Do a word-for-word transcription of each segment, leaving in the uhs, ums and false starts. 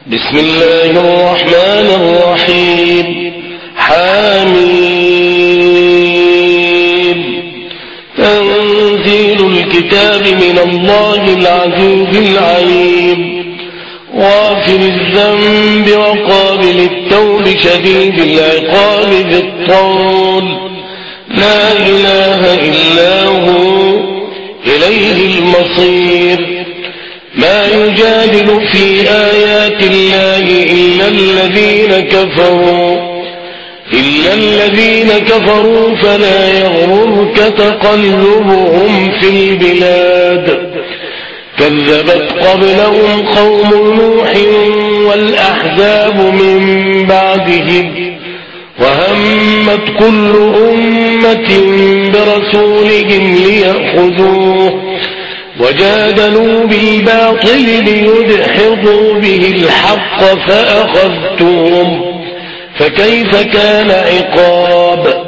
بسم الله الرحمن الرحيم. حميم. تنزيل الكتاب من الله العزيز العليم، غافر الذنب وقابل التوب شديد العقاب ذي الطول، لا إله إلا هو إليه المصير. ما يجادل في آيات الله إلا الذين كفروا إلا الذين كفروا فلا يغررك تقلبهم في البلاد. كذبت قبلهم قوم نوح والأحزاب من بعدهم، وهمت كل أمة برسولهم ليأخذوه، وجادلوا بالباطل ليدحضوا به الحق فأخذتهم، فكيف كان عقاب.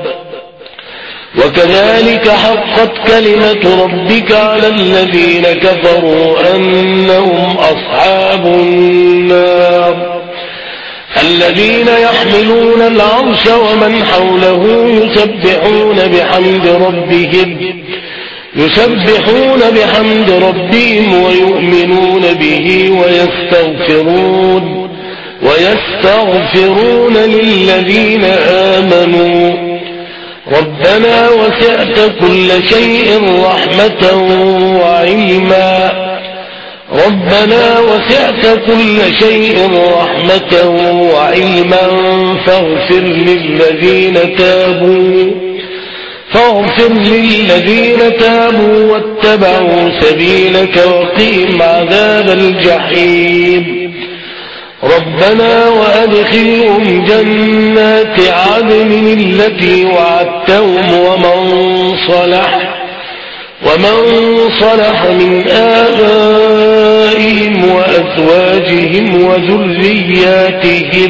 وكذلك حقت كلمة ربك على الذين كفروا أنهم أصحاب النار. الذين يحملون العرش ومن حوله يسبحون بحمد ربهم يسبحون بحمد ربهم ويؤمنون به ويستغفرون ويستغفرون للذين آمنوا ربنا وسعت كل شيء رحمة وعلما ربنا وسعت كل شيء رحمة وعلما فاغفر للذين تابوا فاغفر للذين تابوا واتبعوا سبيلك وقهم عذاب الجحيم. ربنا وأدخلهم جنات عدن التي وعدتهم ومن صلح ومن صلح من آبائهم وأزواجهم وذرياتهم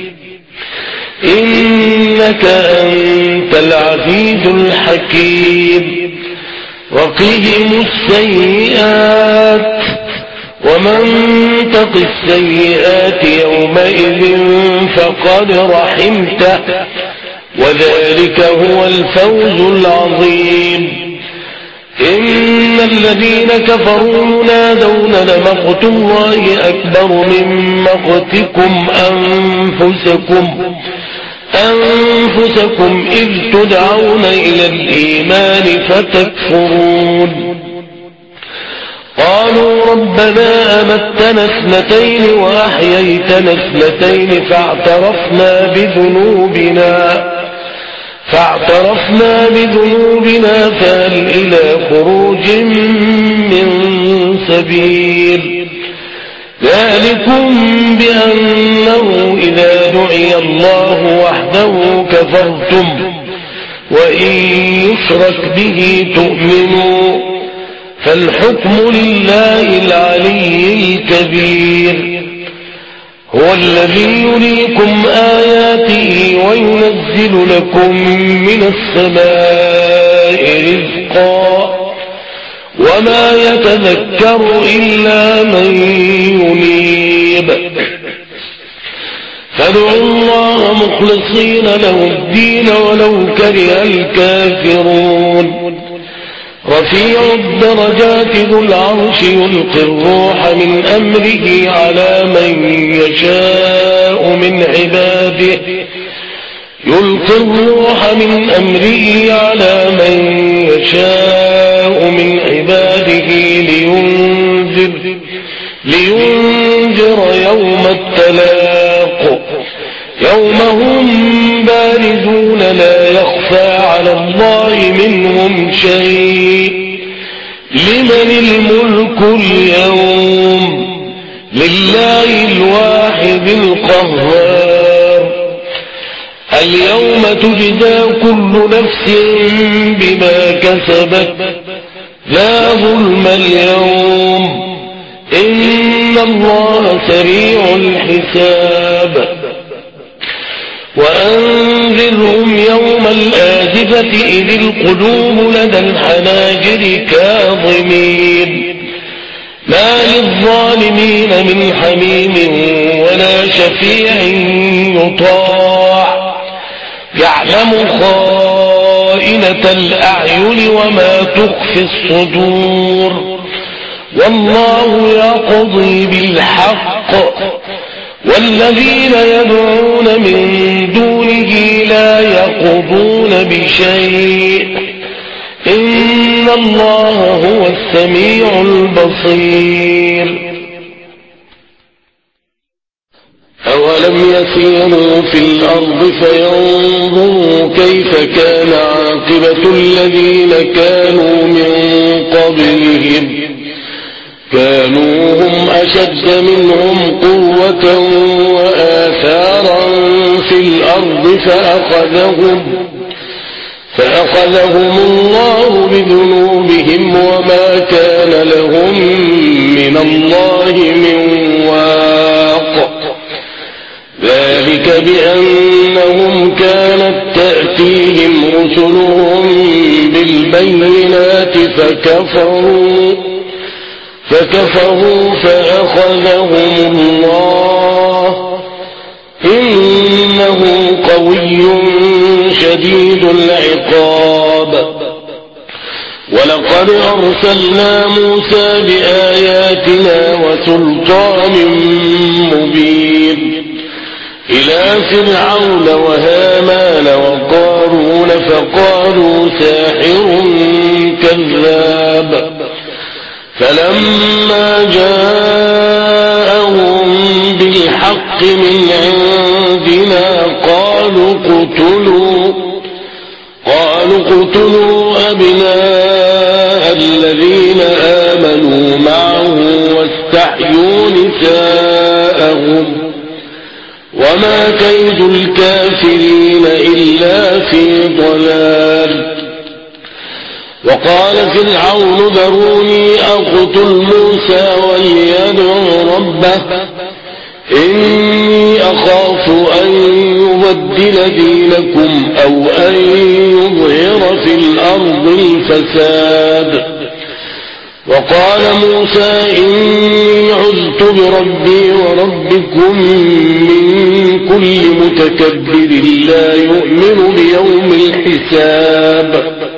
إنك أنت العزيز الحكيم. وقهم السيئات ومن تق السيئات يومئذ فقد رحمته، وذلك هو الفوز العظيم. إن الذين كفروا ينادون لمقت الله أكبر من مقتكم أنفسكم أنفسكم إذ تدعون إلى الإيمان فتكفرون. قالوا ربنا أمتنا اثنتين وأحييتنا اثنتين فاعترفنا بذنوبنا فاعترفنا بذنوبنا فهل إلى خروج من سبيل. ذلكم بأنه إذا دعي الله وحده كفرتم وإن يشرك به تؤمنوا، فالحكم لله العلي الكبير. هو الذي يريكم آياته وينزل لكم من السماء رزقا وما يتذكر إلا من ينيب. فادعوا الله مخلصين له الدين ولو كره الكافرون. رفيع الدرجات ذو العرش يلقي الروح من أمره على من يشاء من عباده يلقي الروح من أمره على من يشاء من عباده لينذر لينذر يوم التلاق يوم هم بارزون لا يخفى على الله منهم شيء. لمن الملك اليوم؟ لله الواحد القهار. اليوم تجزى كل نفس بما كسبت لا ظلم اليوم إن الله سريع الحساب. وأنذرهم يوم الآزفة إذ القلوب لدى الحناجر كاظمين ما للظالمين من حميم ولا شفيع يطاع يعلم خائنة الأعين وما تخفي الصدور والله يقضي بالحق والذين يدعون من دونه لا يقضون بشيء إن الله هو السميع البصير أولم يسيروا في الأرض فينظروا كيف كان عاقبة الذين كانوا من قبلهم كانوا هم أشد منهم قوة وآثارا في الأرض فأخذهم فأخذهم الله بذنوبهم وما كان لهم من الله من واق ذلك بأنهم كانت تأتيهم رسلهم بالبينات فكفروا فكفروا فأخذهم الله إنه قوي شديد العقاب ولقد أرسلنا موسى بآياتنا وسلطان مبين إلى فرعون وهامان وقارون فقالوا ساحر كذاب فلما جاءهم بالحق من عندنا قالوا اقتلوا قالوا اقتلوا أبناء الذين آمنوا معه واستحيوا نساءهم وما كيد الكافرين إلا في ضلال وقال فرعون ذروني أقتل موسى وليدع ربه إني أخاف أن يبدل دينكم أو أن يظهر في الأرض الفساد وقال موسى إني عذت بربي وربكم من كل متكبر لا يؤمن بيوم الحساب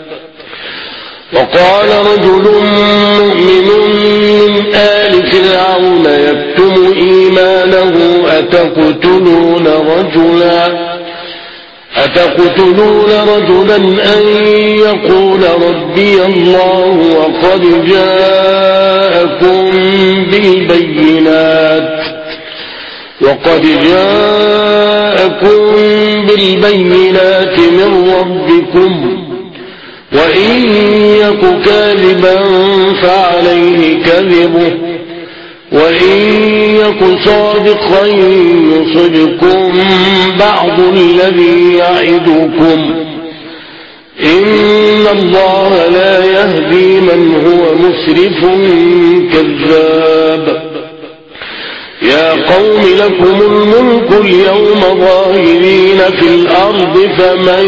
وقال رجل مؤمن من آل فرعون يكتم إيمانه أتقتلون رجلا أتقتلون رجلا أن يقول ربي الله وقد جاءكم بالبينات وقد جاءكم بالبينات من ربكم وإن يك كاذبا فعليه كذبه وإن يك صادقا يصبكم بعض الذي يعدكم إن الله لا يهدي من هو مسرف كذاب يا قوم لكم الملك اليوم ظاهرين في الأرض فمن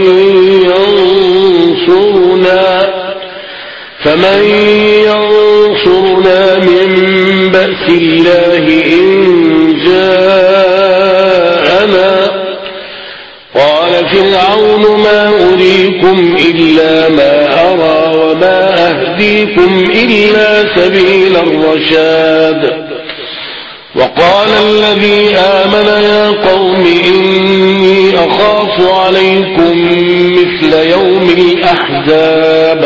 ينصرنا فمن ينصرنا من بأس الله إن جاءنا قال فرعون ما أريكم إلا ما أرى وما أهديكم إلا سبيل الرشاد وقال الذي آمن يا قوم إني أخاف عليكم مثل يوم الأحزاب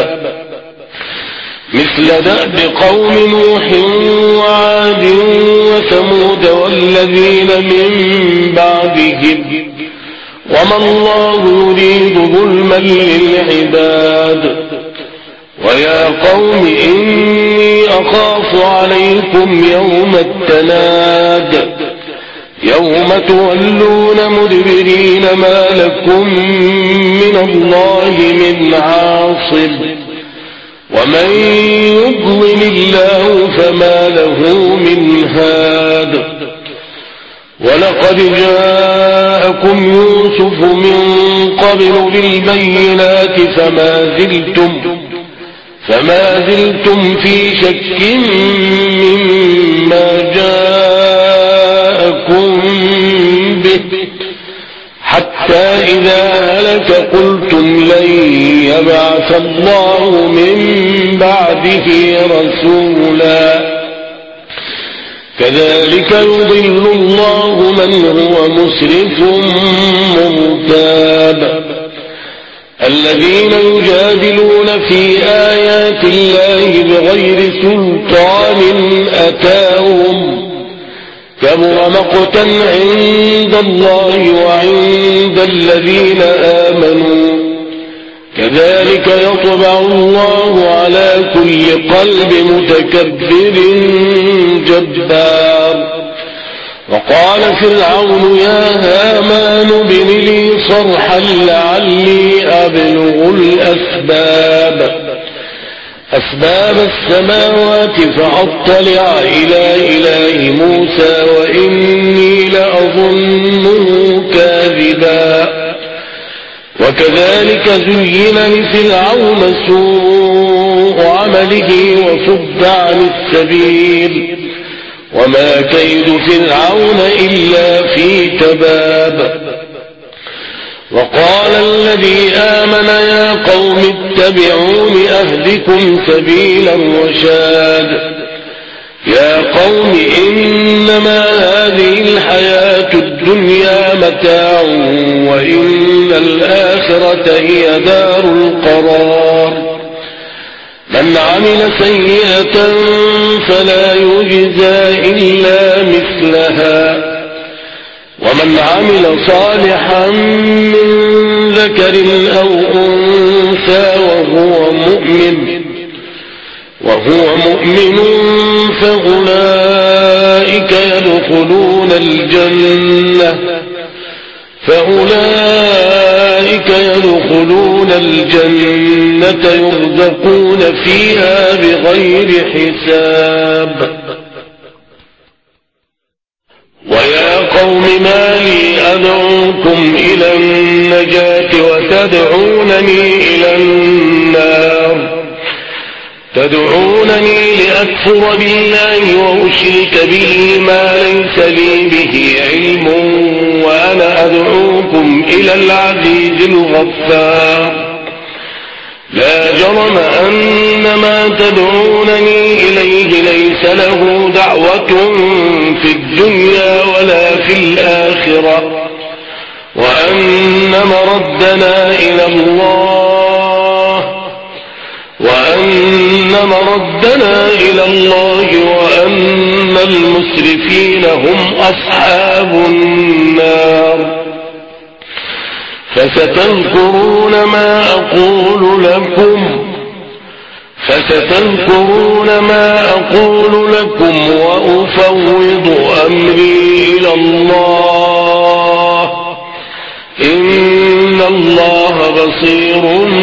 مثل دأب قوم نوح وعاد وثمود والذين من بعدهم وما الله يريد ظلما للعباد ويا قوم إني أخاف عليكم يوم التناد يوم تولون مدبرين ما لكم من الله من عاصم ومن يضلل الله فما له من هاد ولقد جاءكم يوسف من قبل بالبينات فما زلتم فما زلتم في شك مما جاءكم به حتى إذا هلك قلتم لن يبعث الله من بعده رسولا كذلك يضل الله من هو مسرف مرتاب الذين يجادلون في آيات الله بغير سلطان أتاهم كبر مقتا عند الله وعند الذين آمنوا كذلك يطبع الله على كل قلب متكبر جبار وقال فرعون يا هامان ابن لي صرحا لعلي أبلغ الأسباب أسباب السماوات فأطلع إلى إله موسى وإني لأظنه كاذبا وكذلك زين لفرعون سوء عمله وصد عن السبيل وما كيد فرعون إلا في تباب وقال الذي آمن يا قوم اتبعون أهدكم سبيل الرشاد يا قوم إنما هذه الحياة الدنيا متاع وإن الآخرة هي دار القرار من عمل سيئة فلا يجزى إلا مثلها ومن عمل صالحا من ذكر أو أنثى وهو مؤمن وهو مؤمن فأولئك يدخلون الجنة فأولئك يدخلون الجنة يرزقون فيها بغير حساب ويا قوم ما لي أدعوكم إلى النجاة وتدعونني إلى النار تدعونني لأكفر بالله وأشرك به ما ليس لي به علم وأنا أدعوكم إلى العزيز الغفار لا جرم أن ما تدعونني إليه ليس له دعوة في الدنيا ولا في الآخرة وأن مردنا إلى الله وأن مردنا إلى الله وأن المسرفين هم أصحاب النار فستذكرون ما أقول لكم فستذكرون ما أقول لكم وأفوض أمري إلى الله إن الله بصير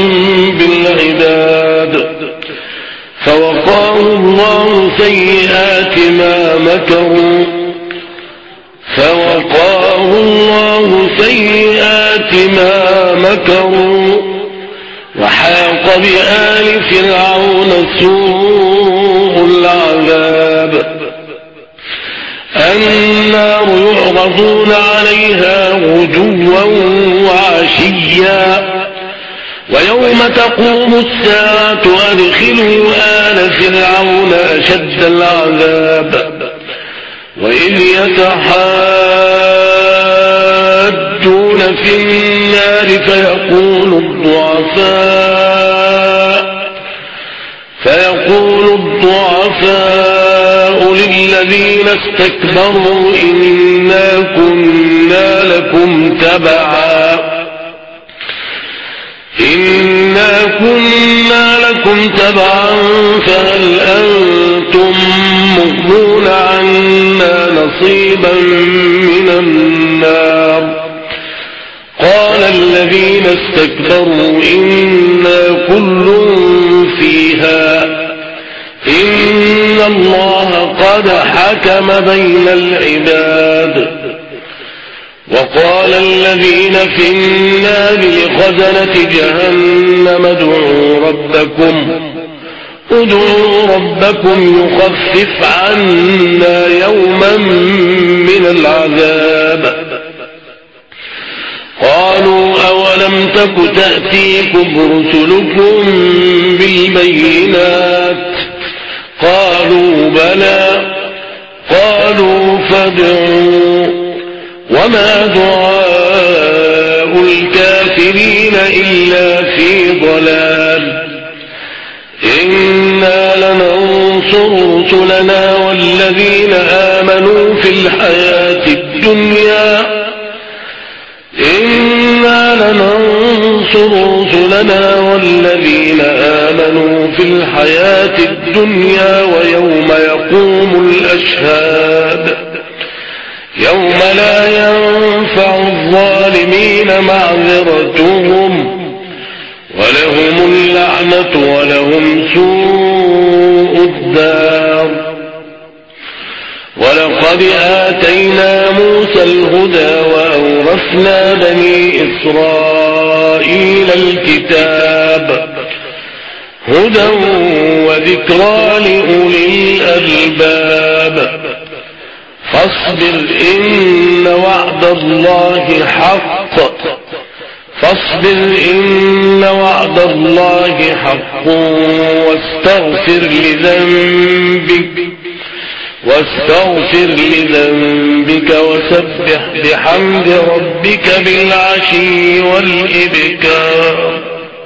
بالعباد فوقاه الله سيئات ما مكروا فوقاه الله سيئات ما مكروا وحاق بآل فرعون سوء العذاب النار يعرضون عليها غدوا وعشيا ويوم تقوم الساعة أدخلوا آل فرعون أشد العذاب وإذ يتحاجون في النار فيقول الضعفاء فيقول الضعفاء للذين استكبروا إنا كنا لكم تبعا إنا كنا لكم تبعا فهل أنتم مغنون عنا نصيبا من النار قال الذين استكبروا إنا كل فيها إن الله قد حكم بين العباد وقال الذين في النار لخزنة جهنم ادعوا ربكم ادعوا ربكم يخفف عنا يوما من العذاب تك تأتيكم رسلكم بالبينات قالوا بلى قالوا فادعوا وما دعاء الكافرين إلا في ضلال إنا لننصر رسلنا والذين آمنوا في الحياة الدنيا إنا لننصر رسلنا والذين آمنوا في الحياة الدنيا ويوم يقوم الأشهاد يوم لا ينفع الظالمين معذرتهم ولهم اللعنة ولهم سوء الدار ولقد آتينا موسى الهدى وأورثنا بني إسرائيل الكتاب هدى وذكرى لأولي الألباب فاصبر إن وعد الله حق فاصبر إن وعد الله حق واستغفر لذنبك واستغفر لذنبك وسبح بحمد ربك بالعشي والإبكار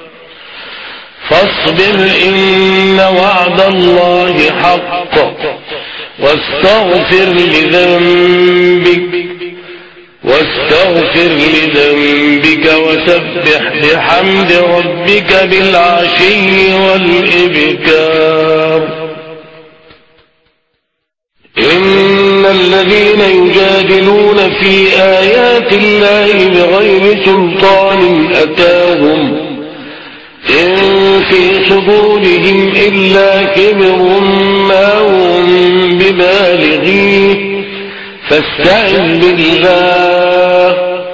فاصبر إن وعد الله حق واستغفر لذنبك واستغفر لذنبك وسبح بحمد ربك بالعشي والإبكار إن الذين يجادلون في آيات الله بغير سلطان أتاهم إن في صدورهم إلا كبر ما هم ببالغيه فاستعذ بالله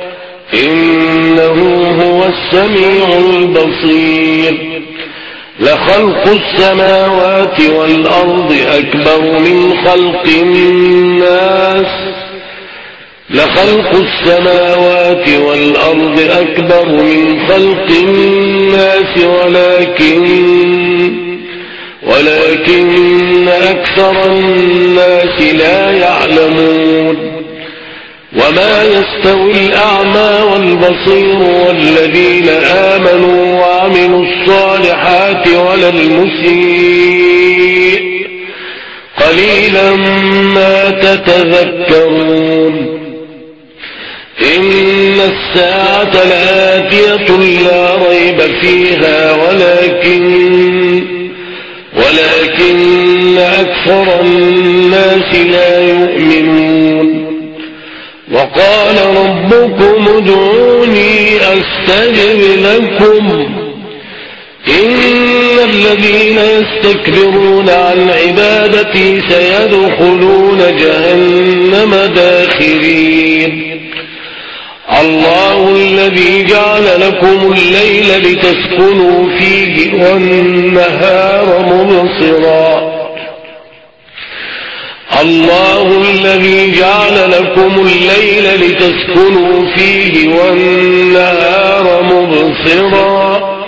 إنه هو السميع البصير لخلق السماوات والأرض أكبر من خلق الناس لخلق السماوات والأرض أكبر من خلق الناس ولكن ولكن أكثر الناس لا يعلمون وما يستوي الأعمى والبصير والذين آمنوا وعملوا الصالحات ولا المسيء قليلا ما تتذكرون إن الساعة لآتية لا ريب فيها ولكن ولكن أكثر الناس لا يؤمنون وقال ربكم ادعوني أستجب لكم إن الذين يستكبرون عن عبادتي سيدخلون جهنم داخرين الله الذي جعل لكم الليل لتسكنوا فيه والنهار مبصرا الله الذي جعل لكم الليل لتسكنوا فيه والنهار مبصرا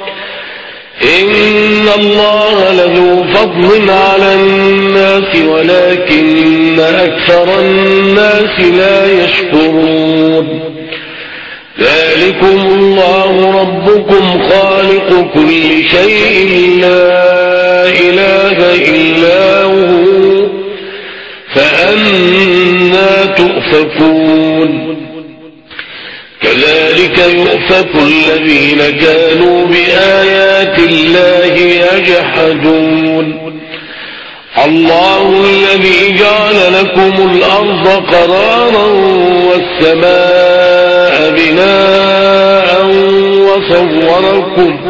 إن الله لذو فضل على الناس ولكن أكثر الناس لا يشكرون ذلكم الله ربكم خالق كل شيء لا إله إلا هو فأنا تؤفكون كذلك يؤفك الذين كانوا بآيات الله يجحدون الله الذي جعل لكم الأرض قرارا والسماء بناء وصوركم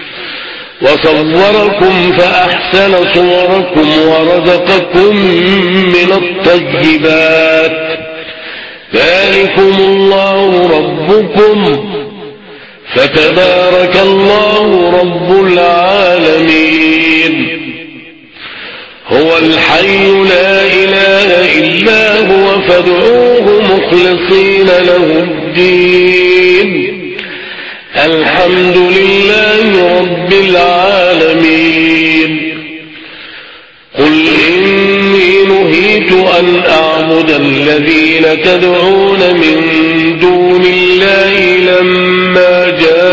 وصوركم فأحسن صوركم ورزقكم من الطيبات ذلكم الله ربكم فتبارك الله رب العالمين هو الحي لا إله إلا هو فادعوه مخلصين له الدين الحمد لله رب العالمين. قل إني نهيت أن أعبد الذين تدعون من دون الله لما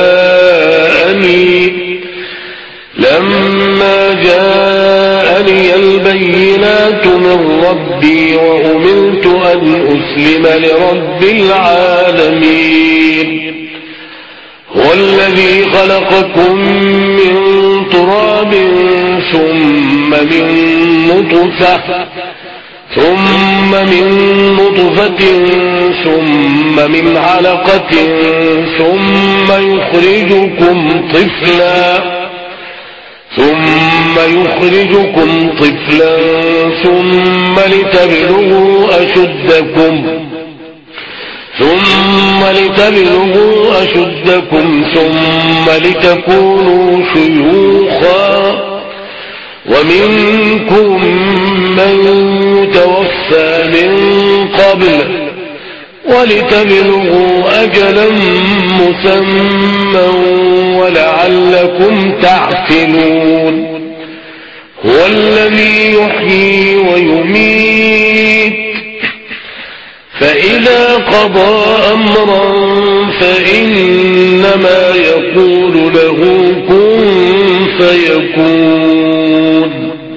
جاءني لما جاءني البينات من ربي وأمرت أن أسلم لرب العالمين. هو الذي خلقكم من تراب ثم من نطفة ثم من نطفة ثم من علقة ثم يخرجكم طفلا ثم يخرجكم طفلا ثم لتبلغوا أشدكم ثم لتبلغوا أشدكم ثم لتكونوا شيوخا ومنكم من يتوفى من قبل ولتبلغوا أجلا مسمى ولعلكم تعقلون. هو الذي يحيي ويميت فإذا قضى أمرا فإنما يقول له كن فيكون.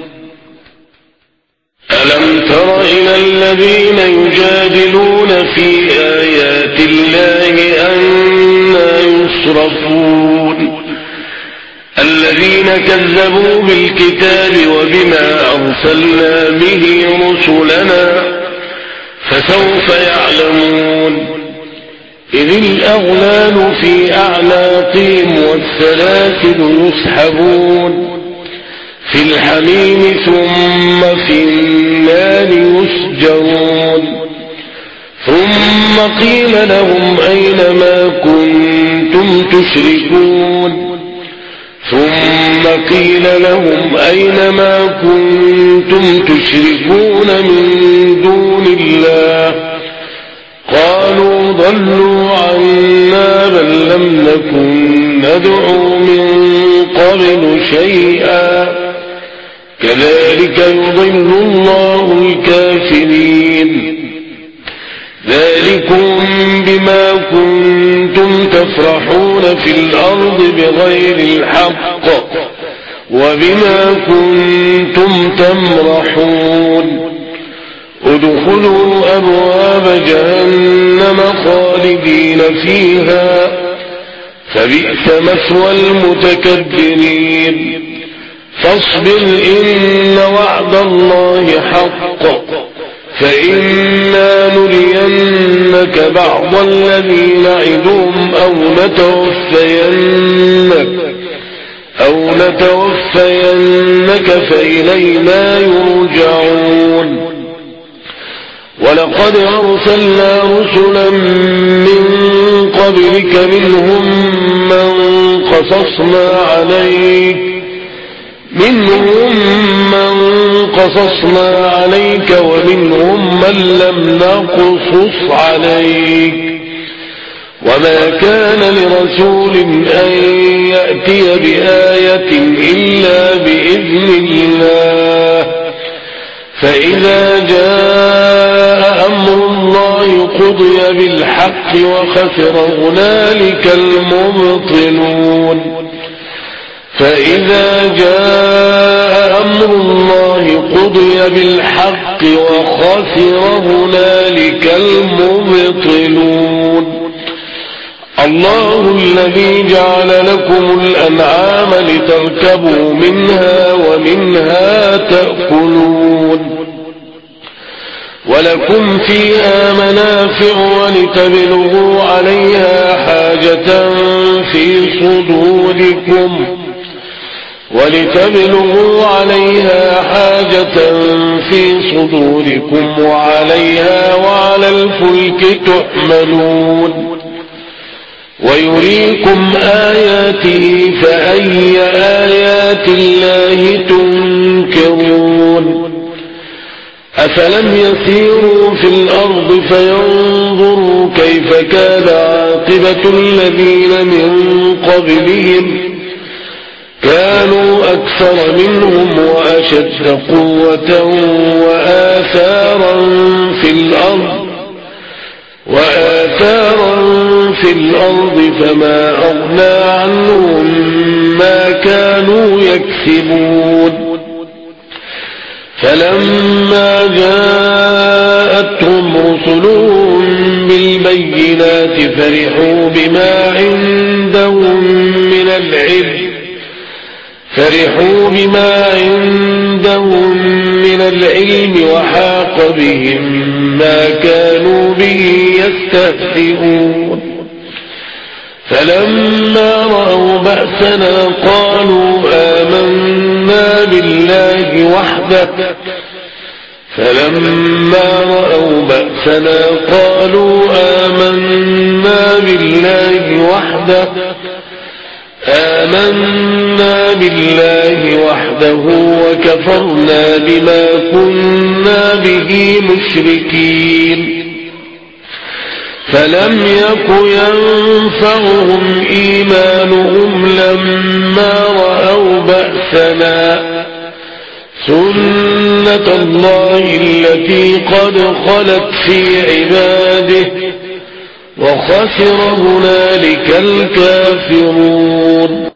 ألم تر إلى الذين يجادلون في آيات الله أنى يصرفون الذين كذبوا بالكتاب وبما أرسلنا به رسلنا فسوف يعلمون. إذ الأغلال في أعناقهم والسلاسل يسحبون في الحميم ثم في النار يسجرون. ثم قيل لهم أين ما كنتم تشركون ثم قيل لهم أين ما كنتم تشركون من دون الله قالوا ضلوا عنا بل لم نكن ندعو من قبل شيئا كذلك يضل الله الكافرين. ذلكم بما كنتم تفرحون في الأرض بغير الحق وبما كنتم تمرحون. ادخلوا أبواب جهنم خالدين فيها فبئس مثوى المتكبرين. فاصبر إن وعد الله حق فإنا نرينك بعض الذي نعدهم أو نتوفينك أو نتوفينك فإلينا يرجعون. ولقد أرسلنا رسلا من قبلك منهم من قصصنا عليك منهم من قصصنا عليك ومنهم من لم نقصص عليك وما كان لرسول أن يأتي بآية إلا بإذن الله فإذا جاء أمر الله قضي بالحق وخسر هنالك المبطلون. فإذا جاء أمر الله قضي بالحق وخسر هنالك المبطلون. الله الذي جعل لكم الأنعام لتركبوا منها ومنها تأكلون ولكم فيها منافع ولتبلغوا عليها حاجة في صدوركم ولتبلغوا عليها حاجة في صدوركم وعليها وعلى الفلك تحملون. ويريكم آياته فأي آيات الله تنكرون. أفلم يسيروا في الأرض فينظروا كيف كان عاقبة عاقبة الذين من قبلهم كانوا أكثر منهم وأشد قوة وآثارا في الأرض وآثارا في الأرض فما أغنى عنهم ما كانوا يكسبون فلما جاءتهم رسلهم بالبينات فرحوا بما عندهم من العلم فرحوا بما عندهم من العلم وحاق بهم ما كانوا به يستهزئون فلما رأوا بأسنا قالوا آمنا بالله وحده فلما رأوا بأسنا قالوا آمنا بالله وحده آمنا بالله وحده وكفرنا بما كنا به مشركين فلم يك ينفعهم إيمانهم لما رأوا بأسنا سنة الله التي قد خلت في عباده وخسر هنالك الكافرون